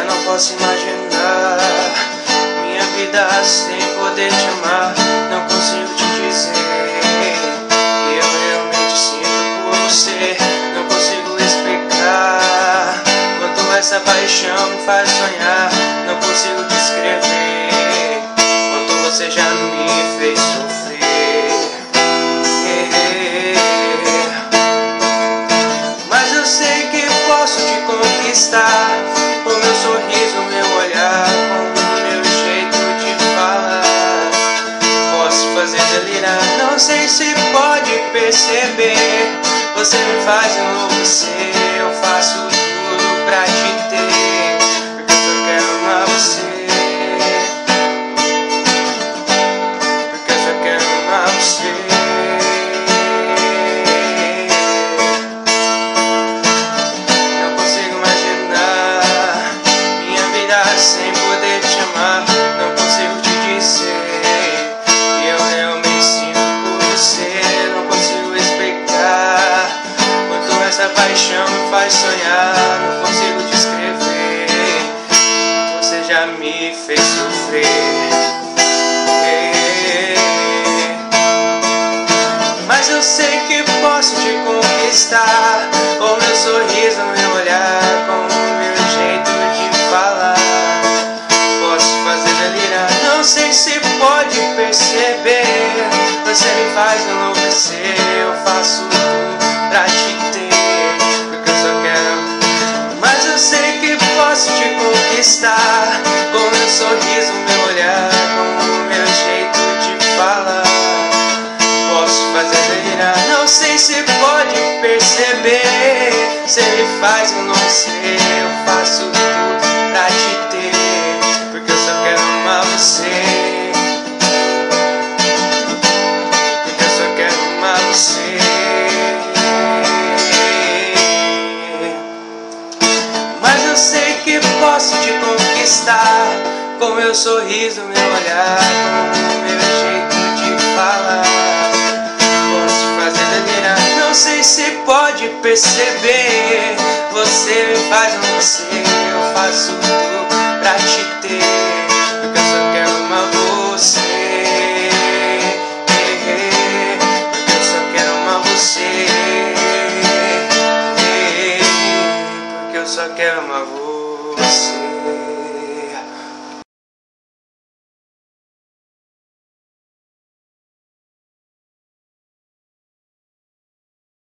Já não posso imaginar minha vida sem poder te amar. Não consigo te dizer que eu realmente sinto por você. Não consigo explicar quanto essa paixão me faz sonhar. Não consigo descrever quanto você já me fez sofrer. Mas eu sei que posso te conquistar com meu sorriso, meu olhar, com o meu jeito de falar. Posso fazer delirar, não sei se pode perceber. Você me faz enlouquecer, eu faço tudo pra te ter, porque eu só quero amar você. Porque eu só quero amar você. Não consigo imaginar minha vida sem poder te amar. Não consigo te dizer que eu realmente sinto por você. Não consigo explicar quanto essa paixão me faz sonhar. Não consigo descrever quanto você já me fez sofrer. Mas eu sei que posso te conquistar com meu sorriso, meu olhar, com o meu jeito de falar. Posso fazer delirar, não sei se pode perceber. Você me faz enlouquecer, eu faço tudo pra te ter, porque eu só quero. Mas eu sei que posso te conquistar com meu sorriso, meu olhar, com o meu jeito de falar. Posso fazer delirar, não sei se pode perceber. Você me faz enlouquecer, eu faço tudo pra te ter, porque eu só quero amar você. Porque eu só quero amar você. Mas eu sei que posso te conquistar com meu sorriso, meu olhar, com o meu jeito de falar. Não sei se pode perceber. Você me faz enlouquecer, eu faço tudo pra te ter, porque eu só quero amar você. Porque eu só quero amar você. Porque eu só quero amar você.